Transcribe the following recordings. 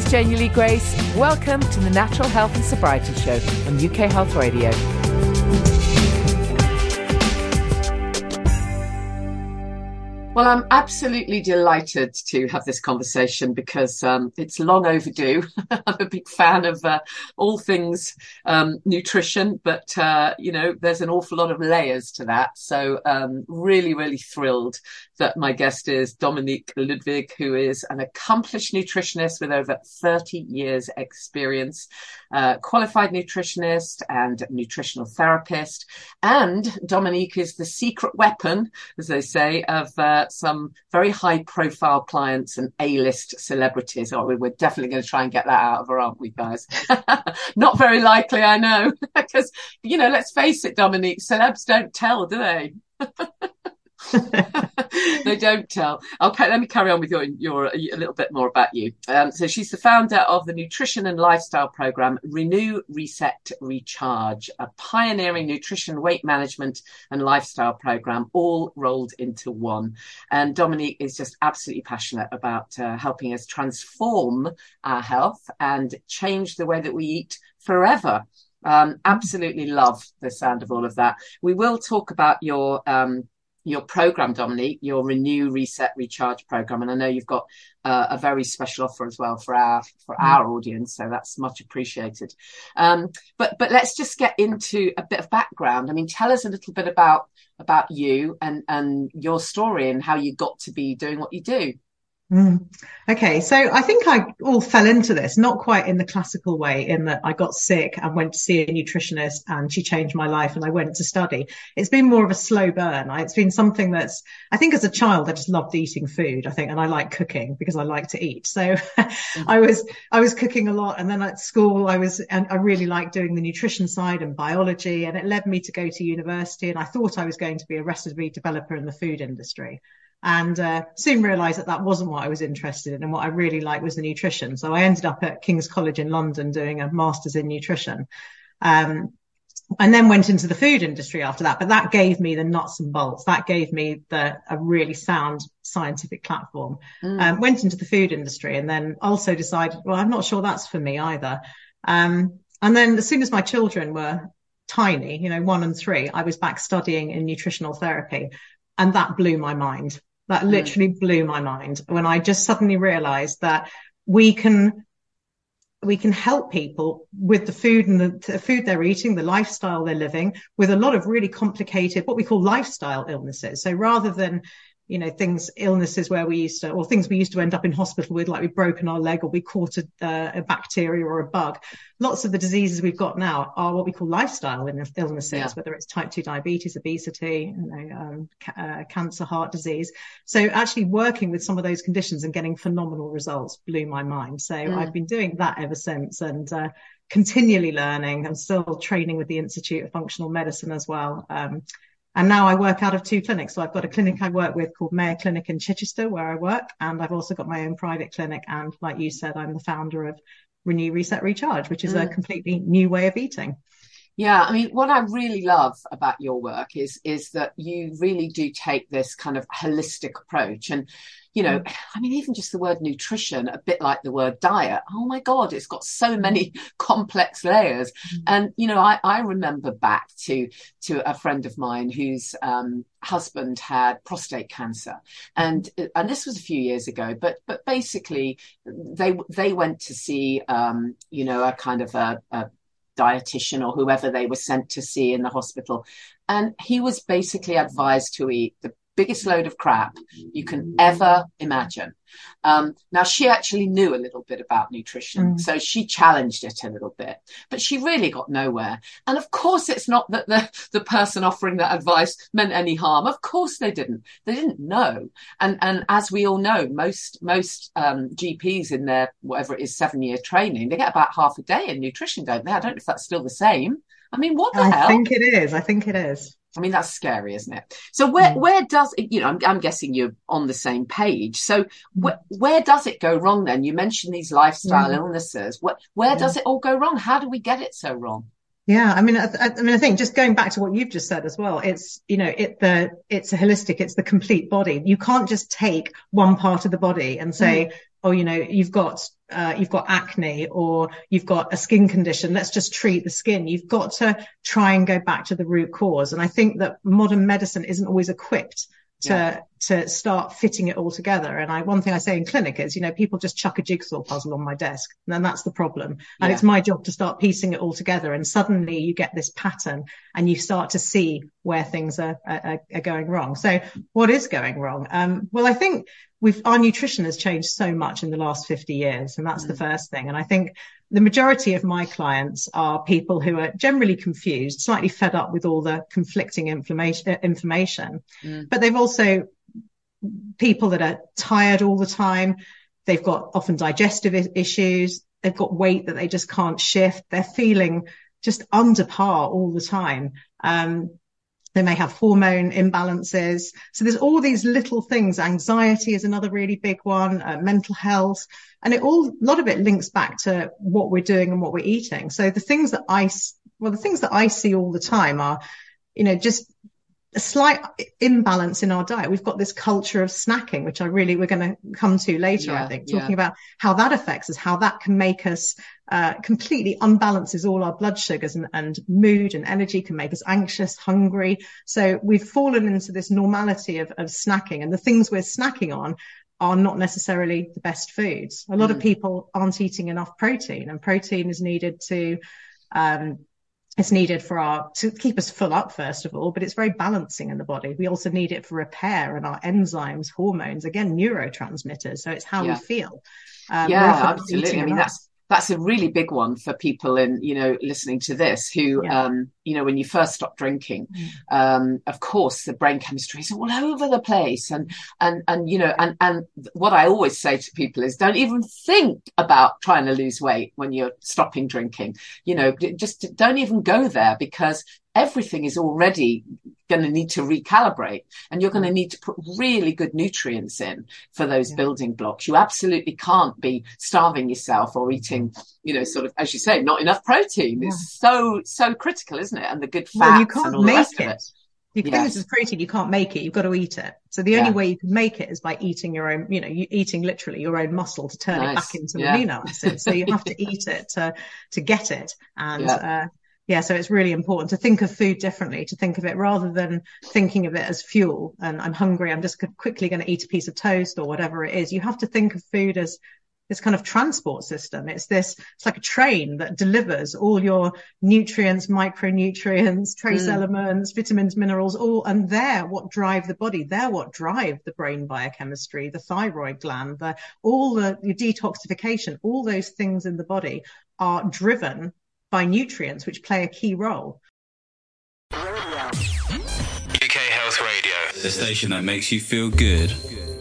is Janie Lee Grace. Welcome to the Natural Health and Sobriety Show on UK Health Radio. Well, I'm absolutely delighted to have this conversation because it's long overdue. I'm a big fan of all things nutrition, but, there's an awful lot of layers to that. So really, really thrilled that my guest is Dominique Ludwig, who is an accomplished nutritionist with over 30 years experience, qualified nutritionist and nutritional therapist. And Dominique is the secret weapon, as they say, of some very high profile clients and A-list celebrities. Oh, we're definitely going to try and get that out of her, aren't we, guys? Not very likely, I know, because, let's face it, Dominique, celebs don't tell, do they? They don't tell. Okay, let me carry on with your a little bit more about you. So she's the founder of the nutrition and lifestyle program Renew, Reset, Recharge, a pioneering nutrition, weight management and lifestyle program, all rolled into one. And Dominique is just absolutely passionate about helping us transform our health and change the way that we eat forever. Absolutely love the sound of all of that. We will talk about your program, Dominique, your Renew, Reset, Recharge program. And I know you've got a very special offer as well for our audience. So that's much appreciated. But let's just get into a bit of background. I mean, tell us a little bit about you and your story and how you got to be doing what you do. Okay, so I think I all fell into this, not quite in the classical way, in that I got sick and went to see a nutritionist and she changed my life and I went to study. It's been more of a slow burn. It's been something that's, I think as a child, I just loved eating food, and I like cooking because I like to eat. So I was cooking a lot, and then at school and I really liked doing the nutrition side and biology, and it led me to go to university, and I thought I was going to be a recipe developer in the food industry. And soon realised that wasn't what I was interested in, and what I really liked was the nutrition. So I ended up at King's College in London doing a master's in nutrition, and then went into the food industry after that. But that gave me the nuts and bolts. That gave me a really sound scientific platform. Went into the food industry and then also decided, well, I'm not sure that's for me either. And then as soon as my children were tiny, 1 and 3, I was back studying in nutritional therapy. And that blew my mind. That literally blew my mind when I just suddenly realized that we can help people with the food and the food they're eating, the lifestyle they're living, with a lot of really complicated, what we call lifestyle illnesses. So rather than, illnesses where things we used to end up in hospital with, like we've broken our leg or we caught a bacteria or a bug. Lots of the diseases we've got now are what we call lifestyle illnesses, whether it's type 2 diabetes, obesity, cancer, heart disease. So actually working with some of those conditions and getting phenomenal results blew my mind. So I've been doing that ever since, and continually learning. I'm still training with the Institute of Functional Medicine as well. And now I work out of 2 clinics. So I've got a clinic I work with called Mayo Clinic in Chichester, where I work. And I've also got my own private clinic. And like you said, I'm the founder of Renew, Reset, Recharge, which is a completely new way of eating. Yeah, I mean, what I really love about your work is that you really do take this kind of holistic approach. And, even just the word nutrition, a bit like the word diet. Oh, my God, it's got so many complex layers. And, I remember back to a friend of mine whose husband had prostate cancer. And this was a few years ago, but basically they went to see, a kind of a dietitian or whoever they were sent to see in the hospital. And he was basically advised to eat the biggest load of crap you can ever imagine. Now, she actually knew a little bit about nutrition, so she challenged it a little bit, but she really got nowhere. And of course, it's not that the person offering that advice meant any harm. Of course they didn't. They didn't know. And as we all know, most GPs in their, whatever it is, 7-year training, they get about half a day in nutrition, don't they? I don't know if that's still the same. I mean, what the hell? I think it is. I mean, that's scary, isn't it? So where does it, I'm guessing you're on the same page. So where does it go wrong then? You mentioned these lifestyle illnesses. Where does it all go wrong? How do we get it so wrong? Yeah, I think just going back to what you've just said as well, it's, it's a holistic, it's the complete body. You can't just take one part of the body and say, oh, you've got acne, or you've got a skin condition, let's just treat the skin. You've got to try and go back to the root cause. And I think that modern medicine isn't always equipped to start fitting it all together. And one thing I say in clinic is, people just chuck a jigsaw puzzle on my desk, and then that's the problem. And it's my job to start piecing it all together. And suddenly you get this pattern, and you start to see where things are going wrong. So what is going wrong? Well, I think our nutrition has changed so much in the last 50 years, and that's the first thing. And I think the majority of my clients are people who are generally confused, slightly fed up with all the conflicting information. But they've also people that are tired all the time. They've got often digestive issues. They've got weight that they just can't shift. They're feeling just under par all the time. They may have hormone imbalances. So there's all these little things. Anxiety is another really big one, mental health. And a lot of it links back to what we're doing and what we're eating. So the things that I see all the time are, just a slight imbalance in our diet. We've got this culture of snacking, which we're going to come to later, I think, talking about how that affects us, how that can make us completely unbalances all our blood sugars, and mood and energy, can make us anxious, hungry. So we've fallen into this normality of snacking, and the things we're snacking on are not necessarily the best foods. A lot of people aren't eating enough protein, and protein is needed it's needed to keep us full up, first of all, but it's very balancing in the body. We also need it for repair and our enzymes, hormones, again, neurotransmitters. So it's how we feel. Absolutely. I mean, that's a really big one for people listening to this who, when you first stop drinking, of course, the brain chemistry is all over the place. And what I always say to people is, don't even think about trying to lose weight when you're stopping drinking. Just don't even go there, because everything is already going to need to recalibrate, and you're going to need to put really good nutrients in for those building blocks. You absolutely can't be starving yourself or eating, sort of, as you say, not enough protein. It's so critical, isn't it? And the good fats, you can't and all the rest of it. You think this is protein, you can't make it, you've got to eat it. So the only way you can make it is by eating your own, eating literally your own muscle to turn it back into amino acids. So you have to eat it to get it. And so it's really important to think of food differently, to think of it rather than thinking of it as fuel. And I'm hungry, I'm just quickly going to eat a piece of toast or whatever it is. You have to think of food as this kind of transport system. It's like a train that delivers all your nutrients, micronutrients, trace elements, vitamins, minerals, and they're what drive the body. They're what drive the brain biochemistry, the thyroid gland, your detoxification. All those things in the body are driven by nutrients, which play a key role. UK Health Radio, the station that makes you feel good.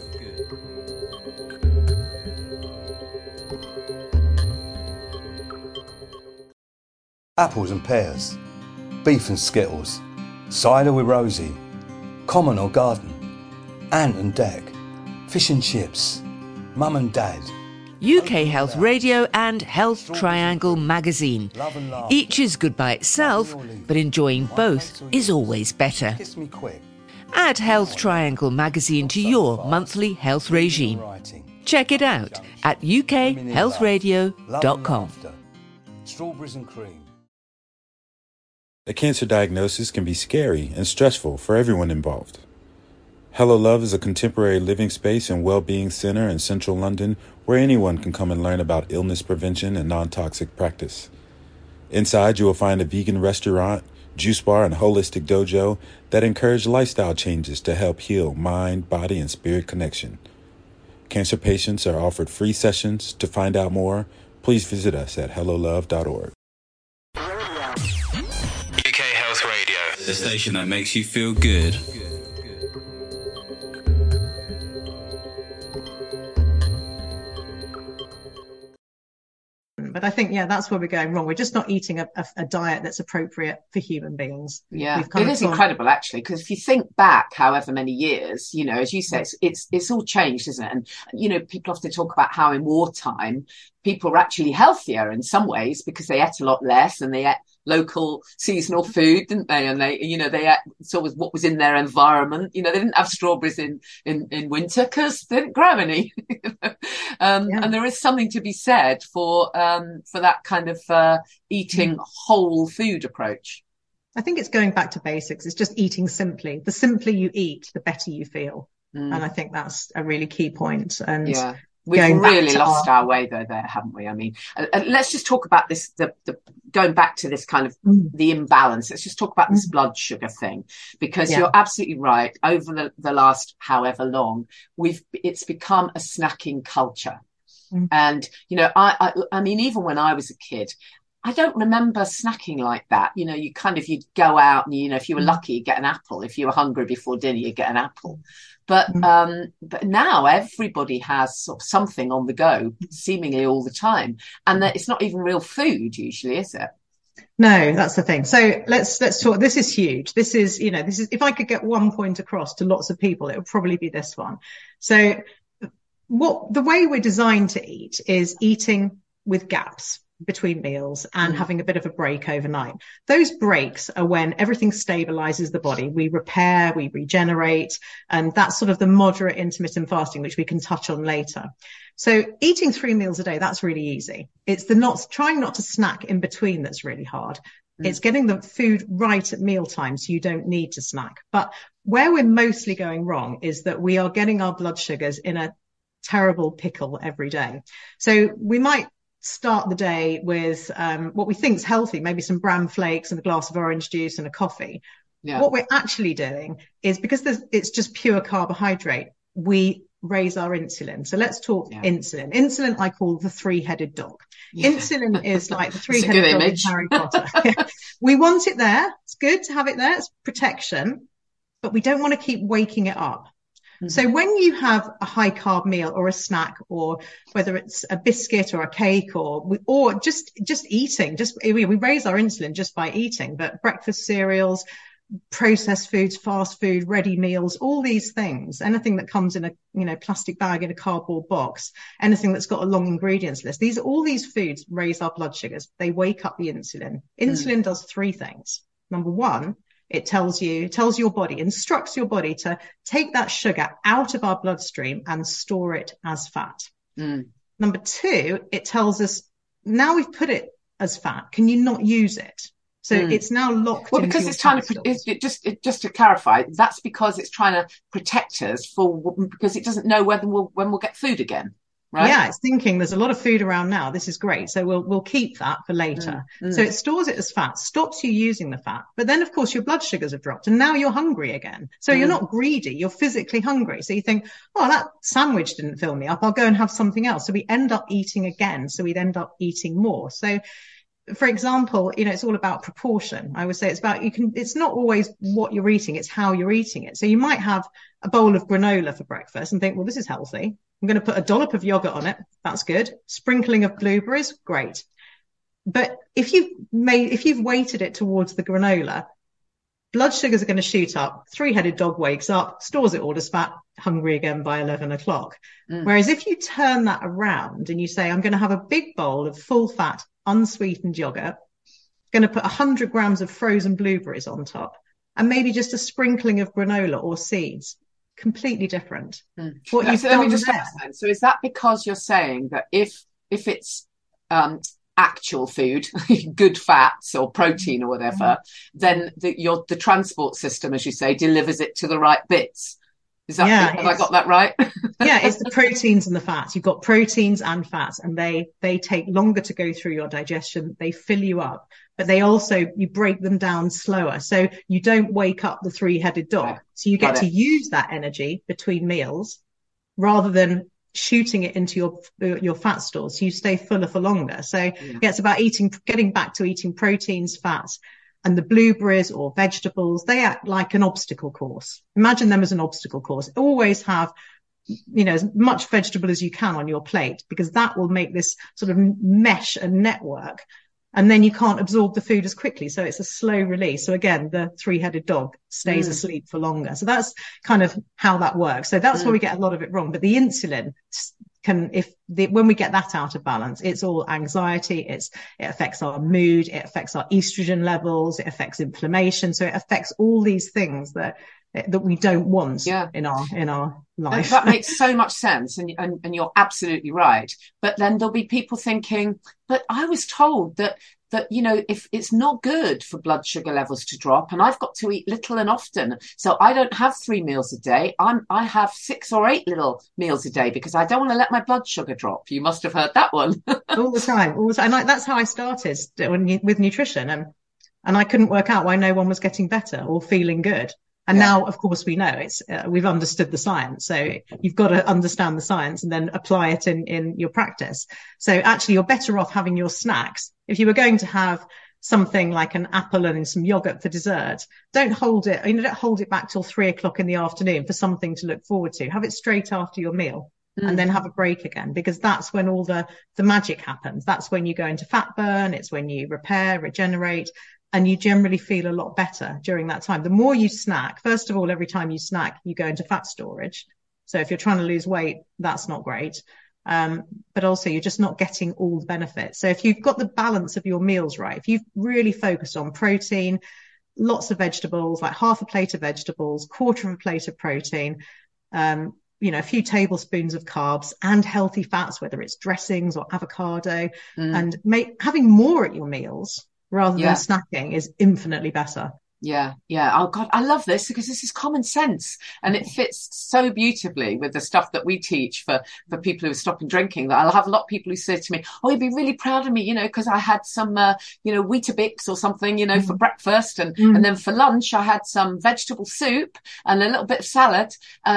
Apples and pears, beef and skittles, cider with Rosie, common or garden, ant and deck, fish and chips, mum and dad. UK Health Radio and Health Triangle magazine. Each is good by itself, but enjoying both is always better. Add Health Triangle magazine to your monthly health regime. Check it out at ukhealthradio.com. Strawberries and cream. A cancer diagnosis can be scary and stressful for everyone involved. Hello Love is a contemporary living space and well-being center in central London where anyone can come and learn about illness prevention and non-toxic practice. Inside, you will find a vegan restaurant, juice bar, and holistic dojo that encourage lifestyle changes to help heal mind, body, and spirit connection. Cancer patients are offered free sessions. To find out more, please visit us at hellolove.org. UK Health Radio, the station that makes you feel good. But I think, that's where we're going wrong. We're just not eating a diet that's appropriate for human beings. Yeah, it is incredible, actually, because if you think back however many years, as you say, it's all changed, isn't it? And, people often talk about how in wartime, people were actually healthier in some ways because they ate a lot less and they ate local seasonal food, didn't they? And they, they ate sort of what was in their environment. They didn't have strawberries in winter because they didn't grow any. And there is something to be said for that kind of eating whole food approach. I think it's going back to basics. It's just eating simply. The simpler you eat, the better you feel. And I think that's a really key point. And we've really lost our way though there, haven't we? I mean, let's just talk about this, the going back to this kind of the imbalance. Let's just talk about this blood sugar thing, because you're absolutely right. Over the last however long, it's become a snacking culture. And, I mean, even when I was a kid, I don't remember snacking like that. You'd go out and, if you were lucky, you'd get an apple. If you were hungry before dinner, you'd get an apple. But now everybody has sort of something on the go, seemingly all the time. And that it's not even real food usually, is it? No, that's the thing. So let's talk. This is huge. This is, if I could get one point across to lots of people, it would probably be this one. So the way we're designed to eat is eating with gaps between meals and having a bit of a break overnight. Those breaks are when everything stabilizes the body. We repair, we regenerate, and that's sort of the moderate intermittent fasting, which we can touch on later. So eating 3 meals a day, that's really easy. It's trying not to snack in between that's really hard. It's getting the food right at mealtime so you don't need to snack. But where we're mostly going wrong is that we are getting our blood sugars in a terrible pickle every day. So we might start the day with what we think is healthy, maybe some bran flakes and a glass of orange juice and a coffee. What we're actually doing is, because it's just pure carbohydrate, we raise our insulin. So let's talk insulin. Insulin I call the 3-headed dog. Insulin is like the 3-headed dog in Harry Potter. We want it there. It's good to have it there. It's protection, but we don't want to keep waking it up. So when you have a high carb meal or a snack, or whether it's a biscuit or a cake or just eating, we raise our insulin just by eating, but breakfast cereals, processed foods, fast food, ready meals, all these things, anything that comes in a plastic bag in a cardboard box, anything that's got a long ingredients list, all these foods raise our blood sugars. They wake up the insulin. Insulin does 3 things. Number 1, it tells your body, instructs your body to take that sugar out of our bloodstream and store it as fat. Number 2, it tells us, now we've put it as fat, can you not use it? So it's now locked. Well, because it's trying to, just to clarify, that's because it's trying to protect us because it doesn't know when we'll get food again. Right? Yeah, it's thinking there's a lot of food around now. This is great. So we'll keep that for later. So it stores it as fat, stops you using the fat. But then, of course, your blood sugars have dropped and now you're hungry again. So you're not greedy. You're physically hungry. So you think, oh, that sandwich didn't fill me up. I'll go and have something else. So we end up eating again. So we'd end up eating more. So, for example, it's all about proportion. I would say it's not always what you're eating. It's how you're eating it. So you might have a bowl of granola for breakfast and think, well, this is healthy. I'm going to put a dollop of yogurt on it. That's good. Sprinkling of blueberries. Great. But if you've weighted it towards the granola, blood sugars are going to shoot up. 3-headed dog wakes up, stores it all as fat, hungry again by 11 o'clock. Whereas if you turn that around and you say, I'm going to have a big bowl of full fat, unsweetened yogurt, going to put 100 grams of frozen blueberries on top, and maybe just a sprinkling of granola or seeds. Completely different. So let me just understand. So is that because you're saying that if it's actual food, good fats or protein or whatever, then the transport system, as you say, delivers it to the right bits? Is that have I got that right? Yeah, it's the proteins and the fats. You've got proteins and fats, and they take longer to go through your digestion. They fill you up, but you break them down slower. So you don't wake up the 3-headed dog. Right. So you get to use that energy between meals rather than shooting it into your fat stores. So you stay fuller for longer. So it's about getting back to eating proteins, fats. And the blueberries or vegetables, they act like an obstacle course. Imagine them as an obstacle course. Always have, as much vegetable as you can on your plate, because that will make this sort of mesh and network. And then you can't absorb the food as quickly. So it's a slow release. So again, the 3-headed dog stays asleep for longer. So that's kind of how that works. So that's where we get a lot of it wrong. But the insulin when we get that out of balance, it's all anxiety, it affects our mood, it affects our estrogen levels, it affects inflammation. So it affects all these things that we don't want in our life. That makes so much sense. And you're absolutely right. But then there'll be people thinking, but I was told that, if it's not good for blood sugar levels to drop, and I've got to eat little and often. So I don't have 3 meals a day. I have 6 or 8 little meals a day because I don't want to let my blood sugar drop. You must have heard that one. all the time. And that's how I started with nutrition. And I couldn't work out why no one was getting better or feeling good. And now, of course, we know we've understood the science. So you've got to understand the science and then apply it in your practice. So actually, you're better off having your snacks. If you were going to have something like an apple and some yogurt for dessert, don't hold it back till 3 o'clock in the afternoon for something to look forward to. Have it straight after your meal. And then have a break again, because that's when all the magic happens. That's when you go into fat burn. It's when you repair, regenerate. And you generally feel a lot better during that time. The more you snack, first of all, every time you snack, you go into fat storage. So if you're trying to lose weight, that's not great. But also you're just not getting all the benefits. So if you've got the balance of your meals right, if you've really focused on protein, lots of vegetables, like half a plate of vegetables, quarter of a plate of protein, a few tablespoons of carbs and healthy fats, whether it's dressings or avocado, and having more at your meals rather than snacking is infinitely better. Yeah. Oh God, I love this because this is common sense and it fits so beautifully with the stuff that we teach for people who are stopping drinking. That I'll have a lot of people who say to me, "Oh, you'd be really proud of me, because I had some, Weetabix or something, for breakfast, and then for lunch I had some vegetable soup and a little bit of salad,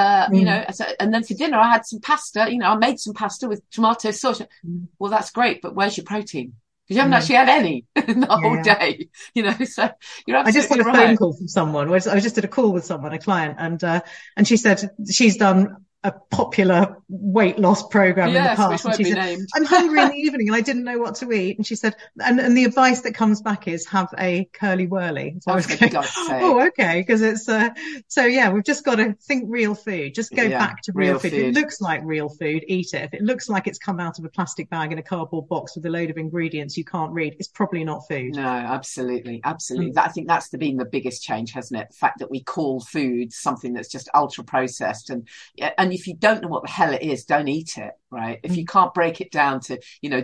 and then for dinner I had some pasta. I made some pasta with tomato sauce." Well, that's great, but where's your protein? You haven't actually had any in the whole day, so you're absolutely right. I just had a phone call from someone. I just did a call with someone, a client, and she said she's done a popular weight loss program in the past. And she said, "I'm hungry in the evening and I didn't know what to eat." And she said, and the advice that comes back is have a curly whirly. So I was going, oh, okay. Because it's, we've just got to think real food. Just go back to real food. If it looks like real food, eat it. If it looks like it's come out of a plastic bag in a cardboard box with a load of ingredients you can't read, it's probably not food. No, absolutely. I think that's been the biggest change, hasn't it? The fact that we call food something that's just ultra processed, and if you don't know what the hell it is, don't eat it, right? If you can't break it down to,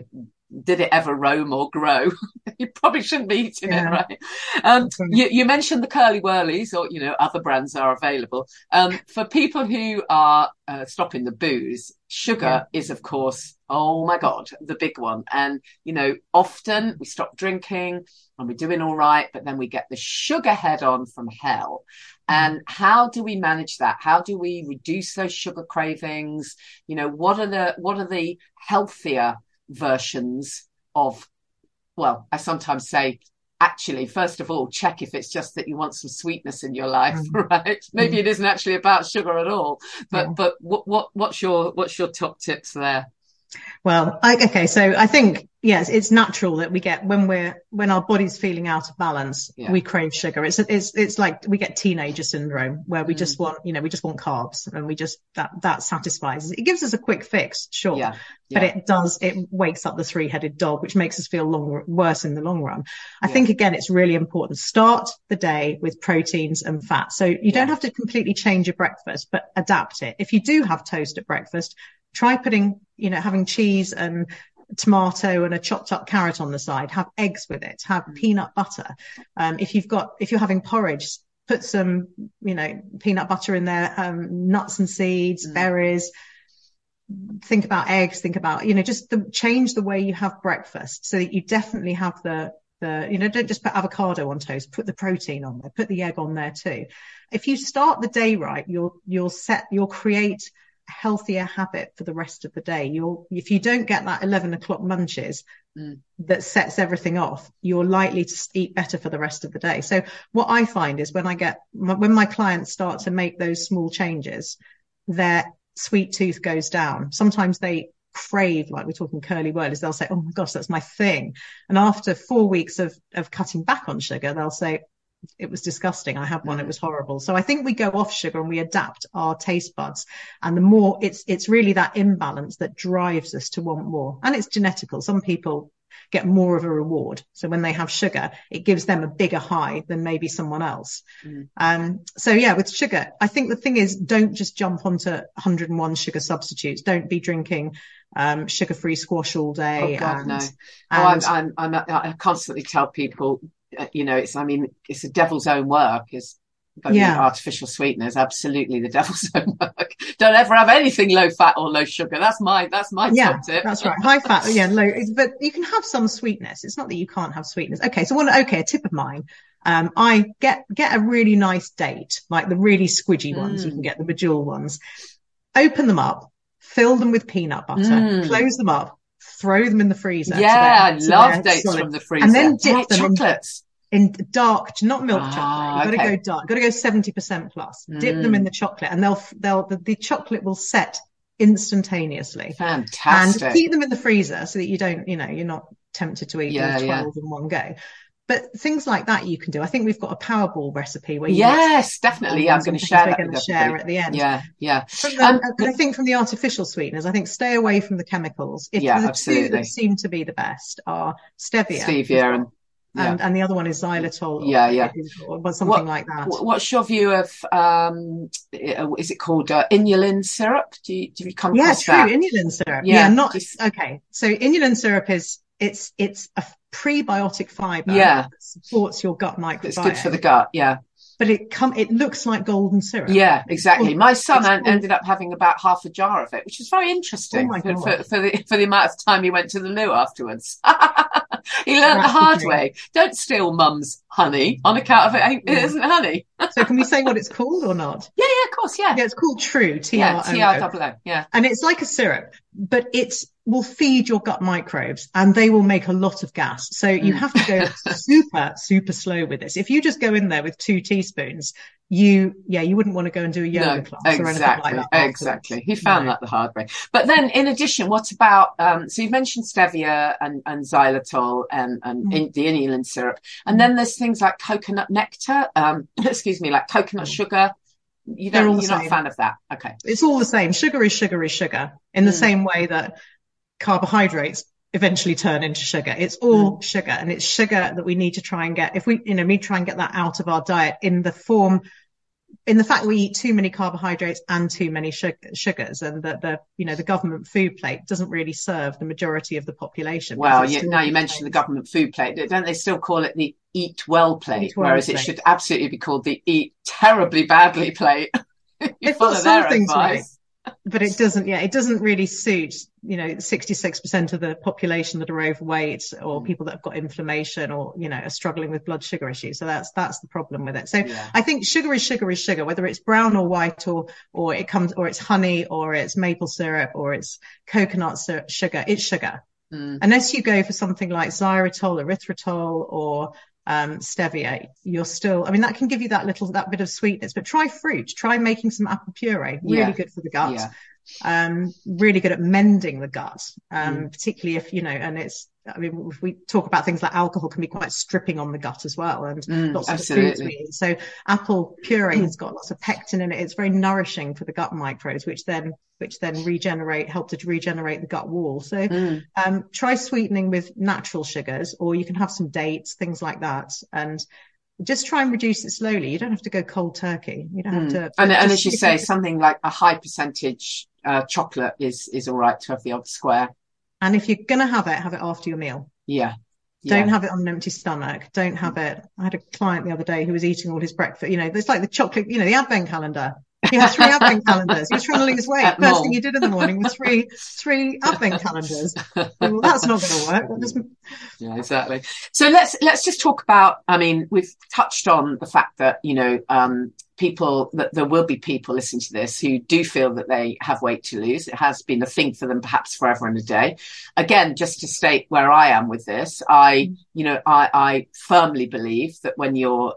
did it ever roam or grow? You probably shouldn't be eating it, right? You mentioned the Curly Whirlies, or, other brands are available. For people who are stopping the booze, sugar is, of course, oh my God, the big one. And, often we stop drinking and we're doing all right, but then we get the sugar head on from hell. And how do we manage that? How do we reduce those sugar cravings? What are the healthier versions of, well, I sometimes say, actually, first of all, check if it's just that you want some sweetness in your life, right? Maybe it isn't actually about sugar at all. But what's your top tips there? Well, so I think, yes, it's natural that we get when our body's feeling out of balance, we crave sugar. It's like we get teenager syndrome where we just want, we just want carbs, and we just, that satisfies. It gives us a quick fix, sure. But it wakes up the 3-headed dog, which makes us feel worse in the long run. I think, again, it's really important. Start the day with proteins and fat. So you don't have to completely change your breakfast, but adapt it. If you do have toast at breakfast, try putting, having cheese and tomato and a chopped up carrot on the side. Have eggs with it. Have peanut butter. If you're having porridge, put some, peanut butter in there, nuts and seeds, berries. Think about eggs. Think about, just change the way you have breakfast so that you definitely have don't just put avocado on toast. Put the protein on there. Put the egg on there too. If you start the day right, you'll create healthier habit for the rest of the day. If you don't get that 11 o'clock munches that sets everything off, you're likely to eat better for the rest of the day. So what I find is when my clients start to make those small changes, their sweet tooth goes down. Sometimes they crave, like we're talking Curly Whirlies, they'll say, "Oh my gosh, that's my thing." And after 4 weeks of cutting back on sugar, they'll say, it was disgusting. I had one, it was horrible. So I think we go off sugar and we adapt our taste buds. And the more it's really that imbalance that drives us to want more. And it's genetical. Some people get more of a reward. So when they have sugar, it gives them a bigger high than maybe someone else. So yeah, with sugar, I think the thing is, don't just jump onto 101 sugar substitutes. Don't be drinking sugar-free squash all day. Oh God, no. I constantly tell people, it's the devil's own work. Artificial sweeteners, absolutely the devil's own work. Don't ever have anything low fat or low sugar. That's my top tip. That's right. High fat, low. But you can have some sweetness. It's not that you can't have sweetness. Okay, so a tip of mine. I get a really nice date, like the really squidgy ones. You can get the Bejeweled ones. Open them up, fill them with peanut butter, close them up, throw them in the freezer. Yeah, I love dates from the freezer. And then dip them chocolates. In dark, not milk chocolate. You've got to go dark. You've got to go 70% plus. Dip them in the chocolate, and the chocolate will set instantaneously. Fantastic. And keep them in the freezer so that you don't, you're not tempted to eat 12 in one go. But things like that you can do. I think we've got a Powerball recipe where definitely. I'm going to share that. We're going to share at the end. Yeah. I think from the artificial sweeteners, I think stay away from the chemicals. Two that seem to be the best are stevia and the other one is xylitol. Or something like that. What's your view of is it called inulin syrup? Do you come across that? Yeah, true. Inulin syrup. Okay. So inulin syrup is it's a prebiotic fiber that supports your gut microbiome. It's good for the gut. Yeah. But it looks like golden syrup. Yeah, exactly. My son ended up having about half a jar of it, which was very interesting for the amount of time he went to the loo afterwards. He learned the hard way. Don't steal mum's honey on account of it isn't honey. So can we say what it's called or not? Yeah, of course, yeah. Yeah, it's called True, TROO. TROO, yeah. And it's like a syrup, but it will feed your gut microbes and they will make a lot of gas. So you have to go super, super slow with this. If you just go in there with 2 teaspoons, you wouldn't want to go and do a yoga class or anything like that. Exactly. He found that the hard way. But then in addition, what about, so you mentioned stevia and xylitol and the inulin syrup. And then there's things like coconut nectar, like coconut sugar. You're not a fan of that. Okay. It's all the same. Sugar is sugar is sugar in the same way that carbohydrates eventually turn into sugar. It's all sugar, and it's sugar that we need to try and get, if we try and get that out of our diet in the fact we eat too many carbohydrates and too many sugars, and that the government food plate doesn't really serve the majority of the population. Well, now you mentioned the government food plate, don't they still call it the Eat Well plate, whereas it should absolutely be called the Eat Terribly Badly plate. You follow their advice. But it doesn't really suit, 66% of the population that are overweight or people that have got inflammation or, are struggling with blood sugar issues. So that's the problem with it. So I think sugar is sugar is sugar, whether it's brown or white or it's honey or it's maple syrup or it's coconut sugar, it's sugar. Unless you go for something like xylitol, erythritol or stevia, you're still, that can give you that bit of sweetness, but try fruit, try making some apple puree, really good for the gut, really good at mending the gut, particularly if, and it's, if we talk about things like alcohol can be quite stripping on the gut as well, and lots of foods we eat. So apple puree has got lots of pectin in it. It's very nourishing for the gut microbes, which then help to regenerate the gut wall. So try sweetening with natural sugars, or you can have some dates, things like that, and just try and reduce it slowly. You don't have to go cold turkey. You don't have to. And as you say, something like a high percentage chocolate is all right to have the odd square. And if you're going to have it after your meal. Yeah. Don't have it on an empty stomach. Don't have it. I had a client the other day who was eating all his breakfast. It's like the chocolate, the advent calendar. He had 3 advent calendars. He was trying to lose weight. First thing he did in the morning was three advent calendars. Well, that's not going to work. Yeah, exactly. So let's just talk about, we've touched on the fact that, that there will be people listening to this who do feel that they have weight to lose. It has been a thing for them perhaps forever and a day. Again, just to state where I am with this, I firmly believe that when you're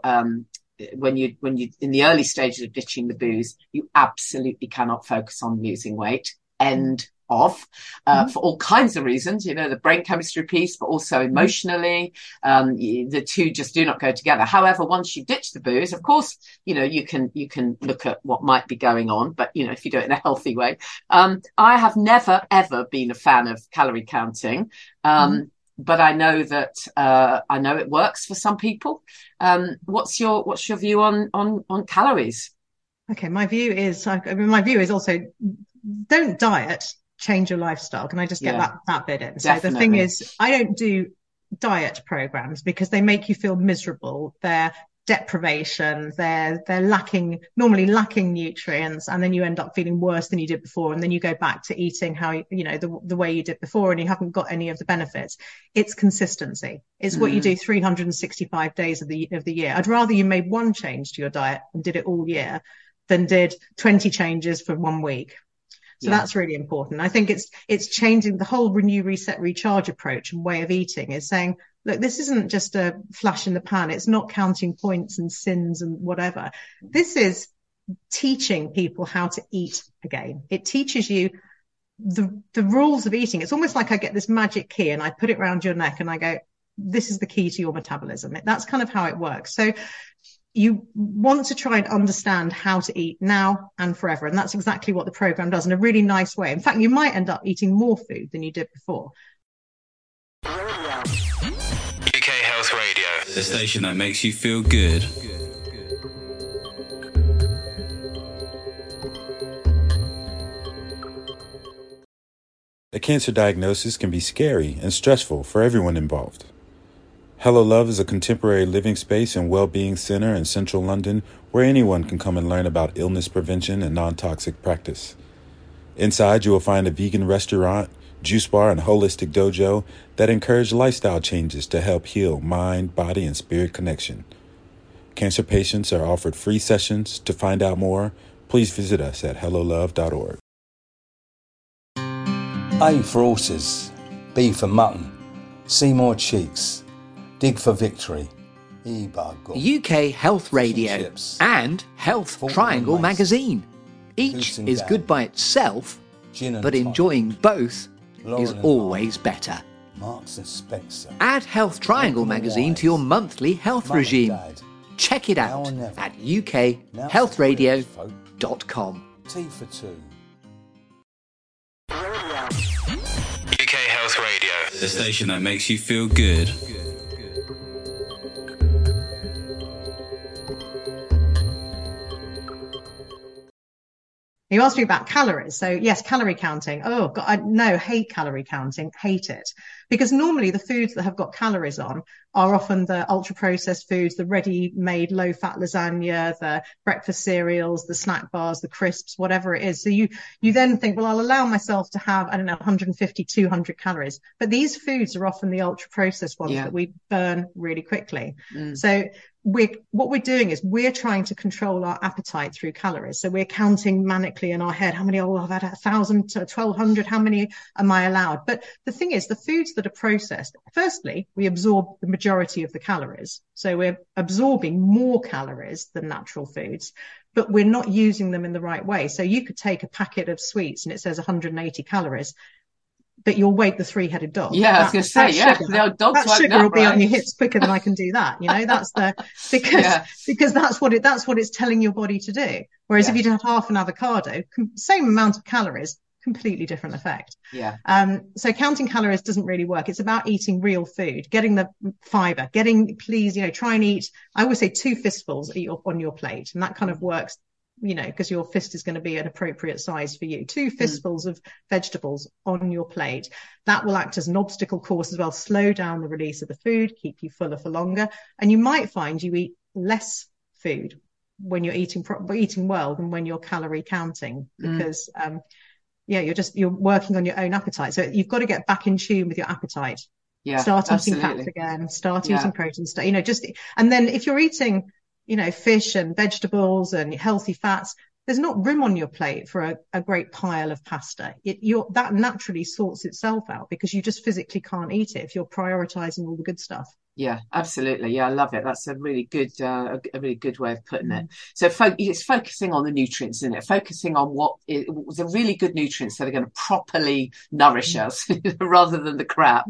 in the early stages of ditching the booze, you absolutely cannot focus on losing weight. End of, for all kinds of reasons, you know, the brain chemistry piece, but also emotionally. The two just do not go together. However, once you ditch the booze, of course, you know, you can look at what might be going on, but, you know, if you do it in a healthy way. I have never, ever been a fan of calorie counting. But I know that I know it works for some people. What's your view on calories? Okay, my view is also don't diet, change your lifestyle. Can I just get that bit in? So the thing is, I don't do diet programs because they make you feel miserable. They're deprivation, they're normally lacking nutrients, and then you end up feeling worse than you did before, and then you go back to eating how you know the way you did before, and you haven't got any of the benefits. It's consistency. It's what you do 365 days of the year. I'd rather you made one change to your diet and did it all year than did 20 changes for 1 week. So that's really important. I think it's changing the whole renew, reset, recharge approach and way of eating is saying, look, this isn't just a flash in the pan. It's not counting points and sins and whatever. This is teaching people how to eat again. It teaches you the rules of eating. It's almost like I get this magic key and I put it around your neck and I go, this is the key to your metabolism. That's kind of how it works. So you want to try and understand how to eat now and forever. And that's exactly what the program does in a really nice way. In fact, you might end up eating more food than you did before. UK Health Radio, the station that makes you feel good. A cancer diagnosis can be scary and stressful for everyone involved. Hello Love is a contemporary living space and well-being center in central London where anyone can come and learn about illness prevention and non-toxic practice. Inside, you will find a vegan restaurant, juice bar, and holistic dojo that encourage lifestyle changes to help heal mind, body, and spirit connection. Cancer patients are offered free sessions. To find out more, please visit us at hellolove.org. A for horses, B for mutton, C more cheeks, dig for victory. UK Health Radio and Health Triangle magazine. Each is good by itself, but enjoying both is always better. Marks and Spencer. Add Health Triangle magazine to your monthly health regime. Check it out at ukhealthradio.com. T for two. UK Health Radio, the station that makes you feel good. You asked me about calories. So yes, calorie counting. Oh God, I hate calorie counting, hate it. Because normally the foods that have got calories on are often the ultra processed foods, the ready-made low-fat lasagna, the breakfast cereals, the snack bars, the crisps, whatever it is. So you then think, well, I'll allow myself to have, 150, 200 calories. But these foods are often the ultra processed ones that we burn really quickly. So what we're doing is we're trying to control our appetite through calories. So we're counting manically in our head, how many, I've had 1,000 to 1,200, how many am I allowed? But the thing is, the foods that are processed, firstly, we absorb the majority of the calories. So we're absorbing more calories than natural foods, but we're not using them in the right way. So you could take a packet of sweets and it says 180 calories, but you'll wake the three-headed dog. Yeah, I was going to say, the old dog's that sugar will be on your hips quicker than I can do that. You know, that's because that's what it's telling your body to do. Whereas if you have half an avocado, same amount of calories, completely different effect. Yeah. So counting calories doesn't really work. It's about eating real food, getting the fiber, try and eat, I always say 2 fistfuls on your plate. And that kind of works, because your fist is going to be an appropriate size for you. 2 fistfuls of vegetables on your plate. That will act as an obstacle course as well, slow down the release of the food, keep you fuller for longer. And you might find you eat less food when you're eating well than when you're calorie counting, because you're working on your own appetite. So you've got to get back in tune with your appetite. Yeah, start eating fats again, start eating protein, and then if you're eating, fish and vegetables and healthy fats, there's not room on your plate for a great pile of pasta. That naturally sorts itself out because you just physically can't eat it if you're prioritizing all the good stuff. Yeah, absolutely. Yeah, I love it. That's a really good way of putting it. So it's focusing on the nutrients, isn't it? Focusing on what is the really good nutrients that are going to properly nourish us rather than the crap.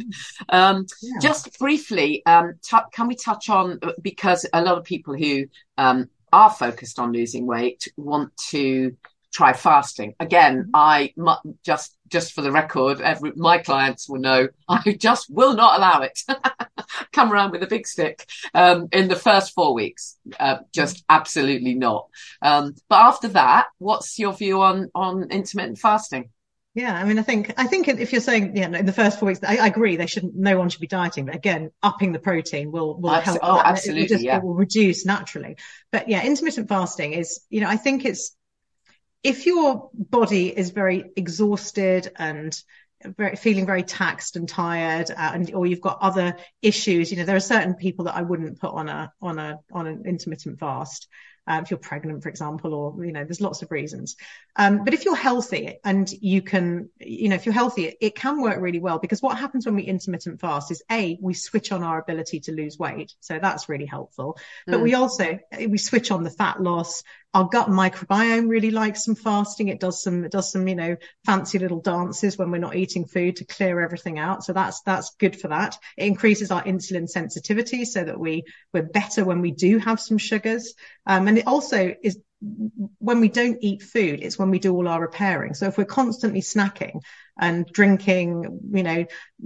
Just briefly, can we touch on, because a lot of people who are focused on losing weight want to try fasting. Again, I just for the record, my clients will know I just will not allow it. Come around with a big stick in the first 4 weeks. Just absolutely not. But after that, what's your view on intermittent fasting? Yeah, I mean, I think if you're saying, in the first 4 weeks, I agree, no one should be dieting. But again, upping the protein will help. Oh, absolutely. It will reduce naturally. But yeah, intermittent fasting is, I think it's, if your body is very exhausted and feeling very taxed and tired, or you've got other issues, there are certain people that I wouldn't put on an intermittent fast. If you're pregnant, for example, or, there's lots of reasons. But if you're healthy and you can, if you're healthy, it can work really well, because what happens when we intermittent fast is we switch on our ability to lose weight. So that's really helpful. But we switch on the fat loss. Our gut microbiome really likes some fasting. It does some, fancy little dances when we're not eating food to clear everything out. So that's good for that. It increases our insulin sensitivity so that we're better when we do have some sugars. And it also is, when we don't eat food, it's when we do all our repairing. So if we're constantly snacking and drinking,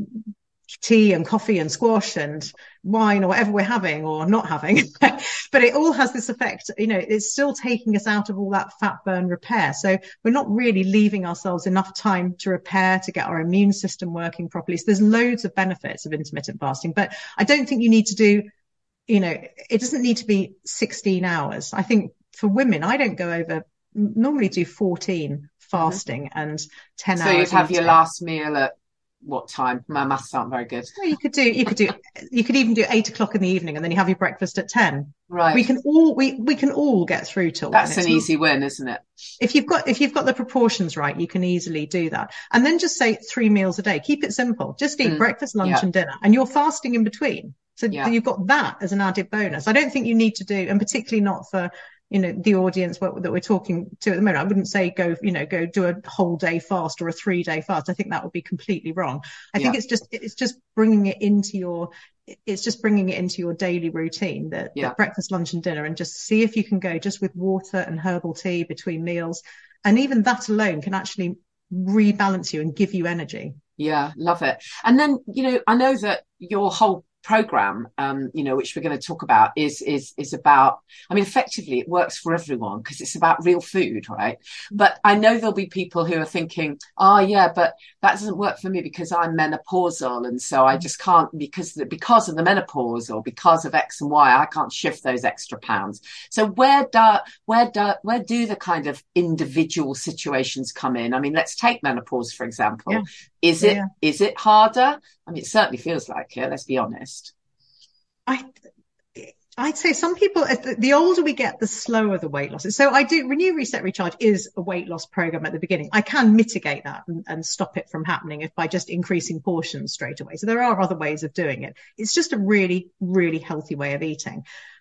tea and coffee and squash and wine or whatever we're having or not having, but it all has this effect, it's still taking us out of all that fat burn repair. So we're not really leaving ourselves enough time to repair, to get our immune system working properly. So there's loads of benefits of intermittent fasting, but I don't think you need to do, it doesn't need to be 16 hours. I think for women, I don't go over, normally do 14 fasting and 10 hours. So you'd have your last meal at what time? My maths aren't very good. Well, you could even do 8 o'clock in the evening, and then you have your breakfast at 10. Right. We can all get through till that's an easy win, isn't it? If you've got the proportions right, you can easily do that. And then just say 3 meals a day. Keep it simple. Just eat breakfast, lunch, and dinner, and you're fasting in between. So you've got that as an added bonus. I don't think you need to do, and particularly not for the audience that we're talking to at the moment. I wouldn't say go do a whole day fast or a 3-day fast. I think that would be completely wrong. I think it's just bringing it into your daily routine, that breakfast, lunch and dinner, and just see if you can go just with water and herbal tea between meals. And even that alone can actually rebalance you and give you energy. Yeah, love it. And then, I know that your whole program, which we're going to talk about is about, effectively it works for everyone because it's about real food, right? But I know there'll be people who are thinking, but that doesn't work for me because I'm menopausal, and so I just can't, because of the menopause or because of X and Y, I can't shift those extra pounds. So where do the kind of individual situations come in? Let's take menopause, for example. Yeah. Is it harder? It certainly feels like it, let's be honest. I'd say some people, the older we get, the slower the weight loss is. So Renew, Reset, Recharge is a weight loss program at the beginning. I can mitigate that and stop it from happening by just increasing portions straight away. So there are other ways of doing it. It's just a really, really healthy way of eating.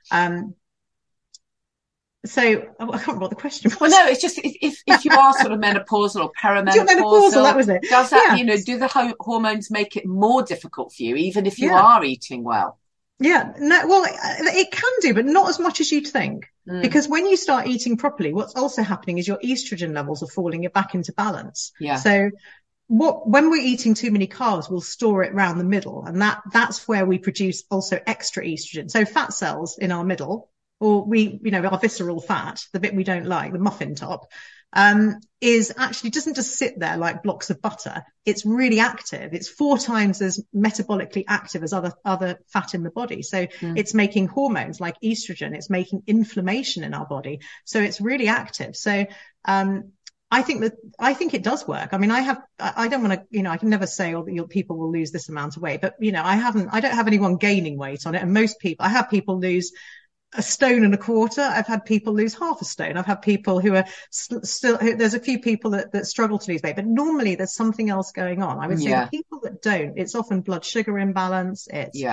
So I can't remember what the question was. Well, no, it's just if you are sort of menopausal or perimenopausal, that was it. Does that, do the hormones make it more difficult for you, even if you are eating well? Yeah, no, well, it can do, but not as much as you'd think. Because when you start eating properly, what's also happening is your estrogen levels are falling, you're back into balance. Yeah. So when we're eating too many carbs, we'll store it around the middle, and that's where we produce also extra estrogen. So fat cells in our middle, or our visceral fat, the bit we don't like, the muffin top, is actually doesn't just sit there like blocks of butter. It's really active. It's 4 times as metabolically active as other fat in the body. So it's making hormones like estrogen. It's making inflammation in our body. So it's really active. So, I think it does work. I don't want to, I can never say, people will lose this amount of weight, but I don't have anyone gaining weight on it. And most people, I have people lose a stone and a quarter. I've had people lose half a stone. I've had people who are still, there's a few people that struggle to lose weight, but normally there's something else going on. I would say the people that don't, it's often blood sugar imbalance.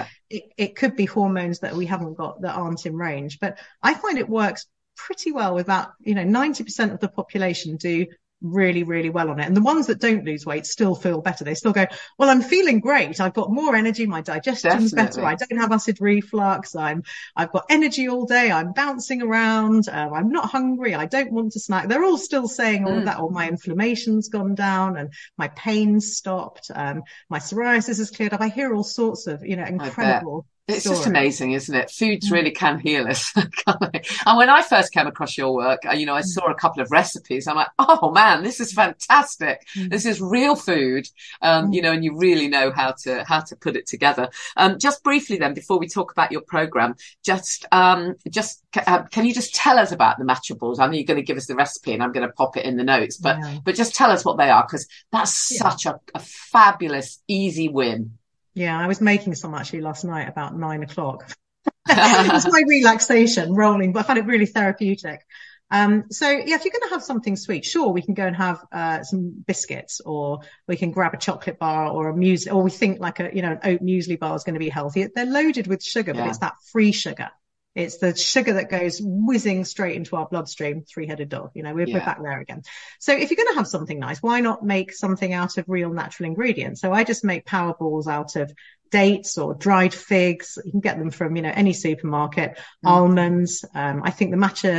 It could be hormones that we haven't got that aren't in range, but I find it works pretty well with that. 90% of the population do really, really well on it. And the ones that don't lose weight still feel better. They still go, well, I'm feeling great. I've got more energy. My digestion's better. I don't have acid reflux. I've got energy all day. I'm bouncing around. I'm not hungry. I don't want to snack. They're all still saying all of that. Or my inflammation's gone down and my pain's stopped. My psoriasis has cleared up. I hear all sorts of, incredible. It's just amazing, isn't it? Foods really can heal us. And when I first came across your work, I saw a couple of recipes. I'm like, oh man, this is fantastic. This is real food. And you really know how to put it together. Just briefly then, before we talk about your program, can you just tell us about the matcha balls? I know you're going to give us the recipe and I'm going to pop it in the notes, but just tell us what they are, because that's such a fabulous, easy win. Yeah, I was making some actually last night about 9 o'clock. It was my relaxation rolling, but I found it really therapeutic. So if you're going to have something sweet, sure, we can go and have some biscuits, or we can grab a chocolate bar or a muesli, or we think like an oat muesli bar is going to be healthy. They're loaded with sugar, but it's that free sugar. It's the sugar that goes whizzing straight into our bloodstream, three-headed dog. We're back there again. So if you're going to have something nice, why not make something out of real natural ingredients? So I just make power balls out of dates or dried figs. You can get them from, any supermarket, almonds. I think the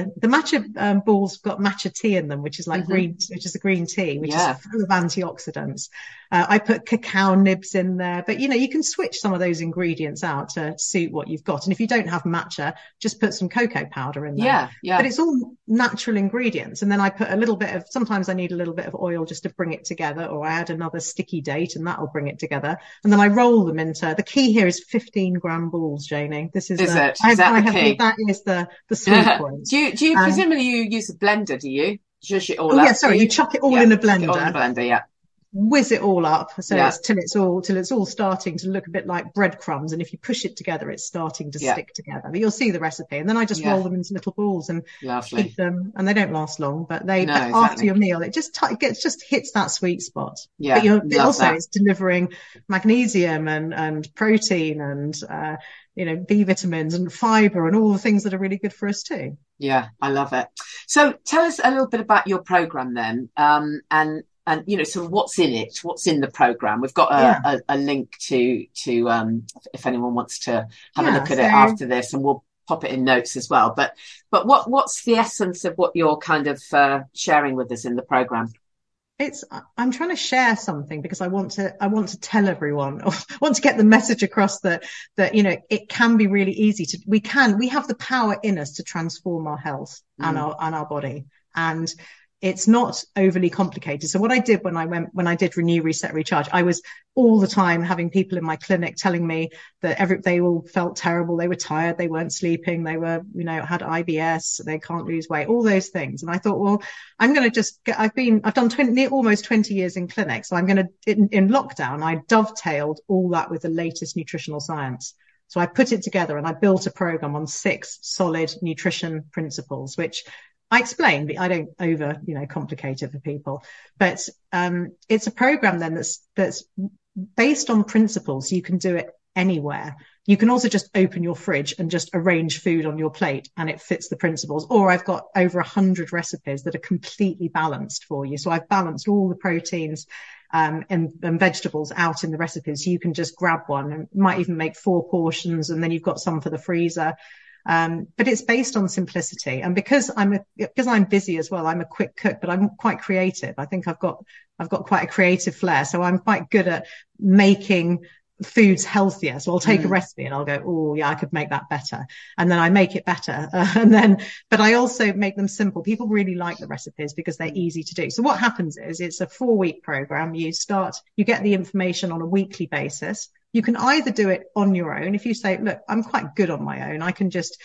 matcha balls got matcha tea in them, which is like which is a green tea, which is full of antioxidants. I put cacao nibs in there, but you can switch some of those ingredients out to suit what you've got. And if you don't have matcha, just put some cocoa powder in there. But it's all natural ingredients. And then I put sometimes I need a little bit of oil just to bring it together, or I add another sticky date and that'll bring it together. And then I roll them into, the key here is 15-gram balls, Janie. This is it? Is that the key? That is the sweet point. Do you presumably you use a blender, do you? Zhush it all up? Yeah, sorry, you chuck it all in a blender. Chuck it all in a blender, whiz it all up, so till it's all starting to look a bit like breadcrumbs, and if you push it together it's starting to stick together. But you'll see the recipe, and then I just roll them into little balls and eat them, and they don't last long, but after your meal it just hits that sweet spot. But it's delivering magnesium and protein and B vitamins and fiber and all the things that are really good for us too. I love it. So tell us a little bit about your program then, and sort of what's in it, what's in the program. We've got a link to if anyone wants to have a look at it after this, and we'll pop it in notes as well. But what's the essence of what you're kind of sharing with us in the program? I'm trying to share something because I want to tell everyone, or want to get the message across that it can be really easy we have the power in us to transform our health and our body, and it's not overly complicated. So what I did when I did Renew, Reset, Recharge, I was all the time having people in my clinic telling me that they all felt terrible. They were tired. They weren't sleeping. They were, had IBS. They can't lose weight, all those things. And I thought, well, I'm going to I've done almost 20 years in clinic. So I'm going to, in lockdown, I dovetailed all that with the latest nutritional science. So I put it together and I built a program on 6 solid nutrition principles, which I explain, but I don't complicate it for people. But it's a program then that's based on principles. You can do it anywhere. You can also just open your fridge and just arrange food on your plate and it fits the principles. Or I've got over 100 recipes that are completely balanced for you. So I've balanced all the proteins and vegetables out in the recipes. You can just grab one and might even make 4 portions, and then you've got some for the freezer. But it's based on simplicity, and because I'm busy as well, I'm a quick cook, but I'm quite creative. I think I've got quite a creative flair, so I'm quite good at making foods healthier. So I'll take a recipe and I'll go, oh yeah, I could make that better, and then I make it better, but I also make them simple. People really like the recipes because they're easy to do. So what happens is it's a 4-week program. You get the information on a weekly basis. You can either do it on your own. If you say, look, I'm quite good on my own, I've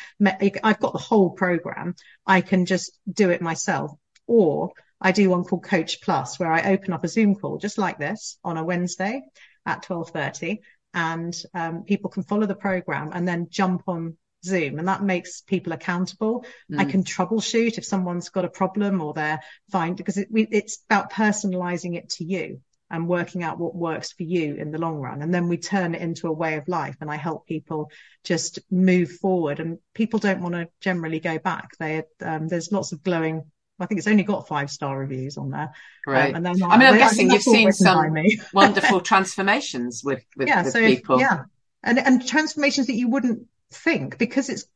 got the whole program, I can just do it myself. Or I do one called Coach Plus, where I open up a Zoom call just like this on a Wednesday at 12:30, and people can follow the program and then jump on Zoom, and that makes people accountable. I can troubleshoot if someone's got a problem or they're fine, because it's about personalizing it to you and working out what works for you in the long run. And then we turn it into a way of life, and I help people just move forward. And people don't want to generally go back. There's lots of glowing, I think it's only got 5-star reviews on there. Great. And then I'm guessing you've seen some wonderful transformations with people. Yeah. And transformations that you wouldn't think, because it's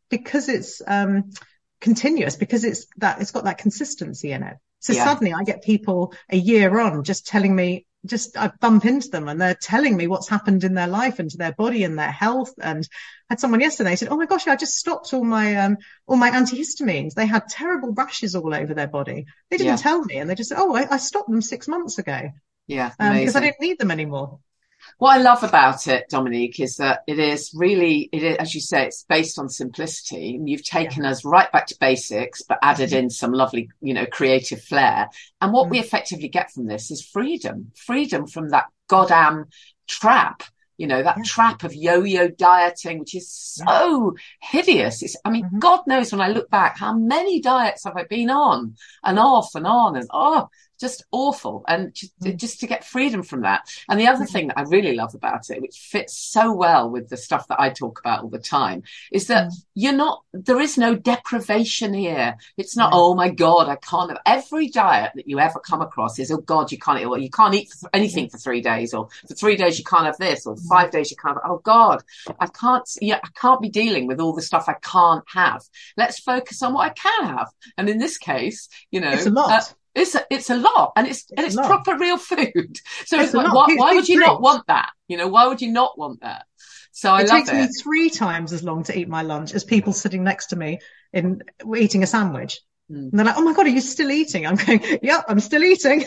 continuous, because it's got that consistency in it. So suddenly I get people a year on just telling me, I bump into them and they're telling me what's happened in their life and to their body and their health. And I had someone yesterday said, oh my gosh, I just stopped all my antihistamines. They had terrible rashes all over their body. They didn't tell me. And they just said, oh, I stopped them 6 months ago. Yeah. Because I didn't need them anymore. What I love about it, Dominique, is that it is, as you say, it's based on simplicity. And you've taken us right back to basics, but added in some lovely, creative flair. And what we effectively get from this is freedom from that goddamn trap, trap of yo-yo dieting, which is so hideous. God knows, when I look back, how many diets have I been on and off and on and just awful. And just to get freedom from that. And the other thing that I really love about it, which fits so well with the stuff that I talk about all the time, is that there is no deprivation here. It's not, oh my God, I can't. Every diet that you ever come across is, oh God, you can't eat anything for 3 days, or for 3 days you can't have this, or 5 days you can't have, oh God, I can't be dealing with all the stuff I can't have. Let's focus on what I can have. And in this case, it's a lot. It's a lot, and it's proper real food. So it's like, why would you not want that? Why would you not want that? So I love it. It takes me 3 times as long to eat my lunch as people sitting next to me eating a sandwich. And they're like, oh my God, are you still eating? I'm going, yeah, I'm still eating.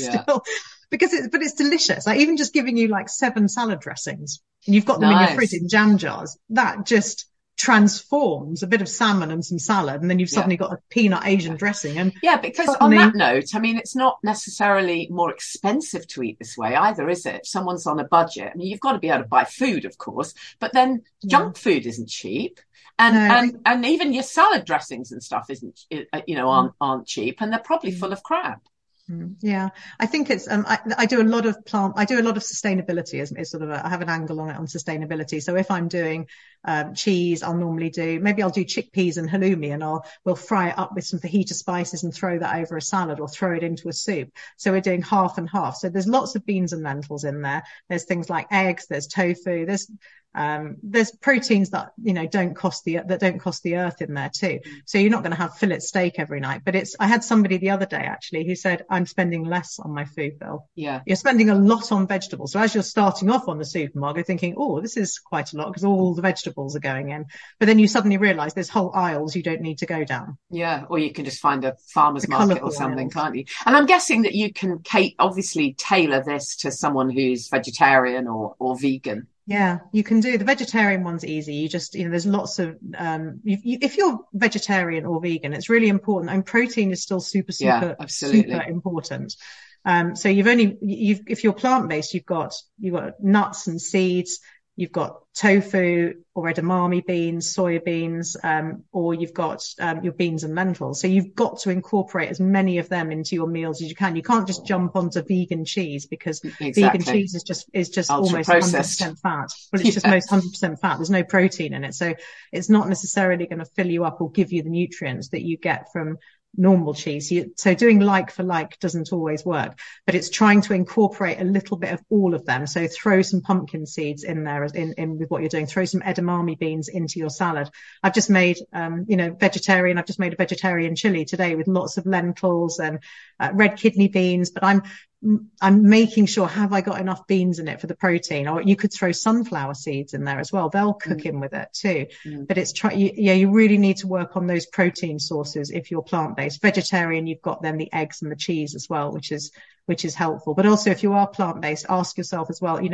But it's delicious. Like, even just giving you like 7 salad dressings, and you've got them in your fridge in jam jars, that just transforms a bit of salmon and some salad, and then you've suddenly got a peanut Asian dressing. And because on that note, it's not necessarily more expensive to eat this way either, is it? If someone's on a budget, you've got to be able to buy food, of course, but then junk food isn't cheap. And even your salad dressings and stuff aren't cheap, and they're probably full of crap. Yeah, I think it's I do a lot of sustainability as sort of I have an angle on sustainability. So if I'm doing cheese, I'll do chickpeas and halloumi, and we'll fry it up with some fajita spices and throw that over a salad, or throw it into a soup. So we're doing half and half. So there's lots of beans and lentils in there. There's things like eggs, there's tofu, there's proteins that don't cost the earth in there too. So you're not going to have fillet steak every night. But I had somebody the other day actually who said, I'm spending less on my food bill. Yeah, you're spending a lot on vegetables. So as you're starting off on the supermarket thinking, oh, this is quite a lot because all the vegetables are going in, but then you suddenly realize there's whole aisles you don't need to go down. Yeah, or you can just find a farmer's market or something, can't you? And I'm guessing that you can obviously tailor this to someone who's vegetarian or vegan. Yeah, you can do. The vegetarian one's easy. You just, there's lots of, if you're vegetarian or vegan, it's really important. And protein is still super important. So if you're plant-based, you've got nuts and seeds, you've got tofu or edamame beans, soya beans, or you've got your beans and lentils. So you've got to incorporate as many of them into your meals as you can. You can't just jump onto vegan cheese, because vegan cheese is just almost 100% fat. Well, it's just most 100% fat. There's no protein in it. So it's not necessarily going to fill you up or give you the nutrients that you get from normal cheese. So doing like for like doesn't always work, but it's trying to incorporate a little bit of all of them. So throw some pumpkin seeds in there in with what you're doing. Throw some edamame beans into your salad. I've just made vegetarian. I've just made a vegetarian chili today with lots of lentils and red kidney beans, but I'm making sure, have I got enough beans in it for the protein? Or you could throw sunflower seeds in there as well. They'll cook in with it too. But it's you really need to work on those protein sources if you're plant-based. Vegetarian, you've got then the eggs and the cheese as well, which is helpful. But also if you are plant-based, ask yourself as well,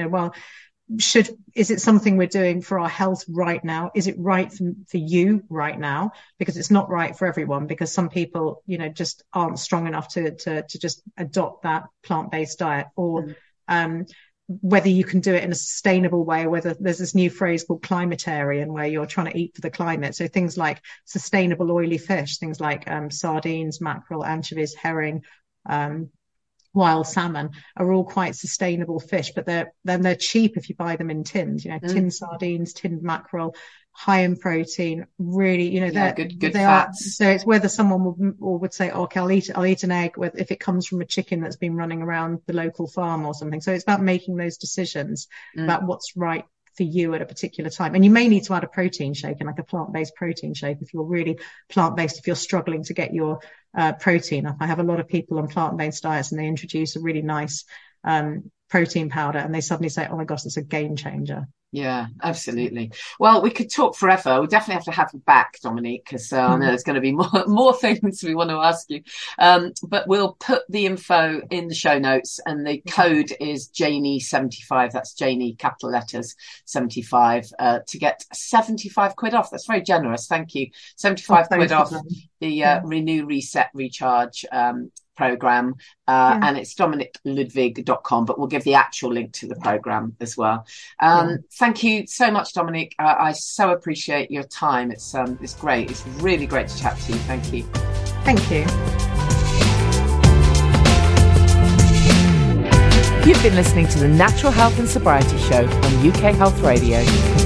is it something we're doing for our health right now? Is it right for you right now? Because it's not right for everyone, because some people, just aren't strong enough to just adopt that plant-based diet. Or, whether you can do it in a sustainable way, whether there's this new phrase called climatarian, where you're trying to eat for the climate. So things like sustainable oily fish, things like sardines, mackerel, anchovies, herring, wild salmon are all quite sustainable fish, but they're cheap if you buy them in tins. Tinned sardines, tinned mackerel, high in protein, really, they're good they fats. are. So it's whether someone would say, okay, I'll eat an egg if it comes from a chicken that's been running around the local farm or something. So it's about making those decisions about what's right for you at a particular time. And you may need to add a protein shake, and like a plant-based protein shake, if you're really plant-based, if you're struggling to get your protein up. I have a lot of people on plant-based diets, and they introduce a really nice protein powder, and they suddenly say, oh my gosh, it's a game changer. Yeah, absolutely. Well, we could talk forever. We definitely have to have you back, Dominique, because I know there's going to be more things we want to ask you. But we'll put the info in the show notes, and the code is Janie75. That's Janie, capital letters, 75, to get 75 quid off. That's very generous. Thank you. 75 quid off the Renew, Reset, Recharge program, and it's DominiqueLudwig.com, but we'll give the actual link to the program as well. Thank you so much, Dominique. I so appreciate your time. It's great. It's really great to chat to you. Thank you. Thank you. You've been listening to the Natural Health and Sobriety Show on UK Health Radio.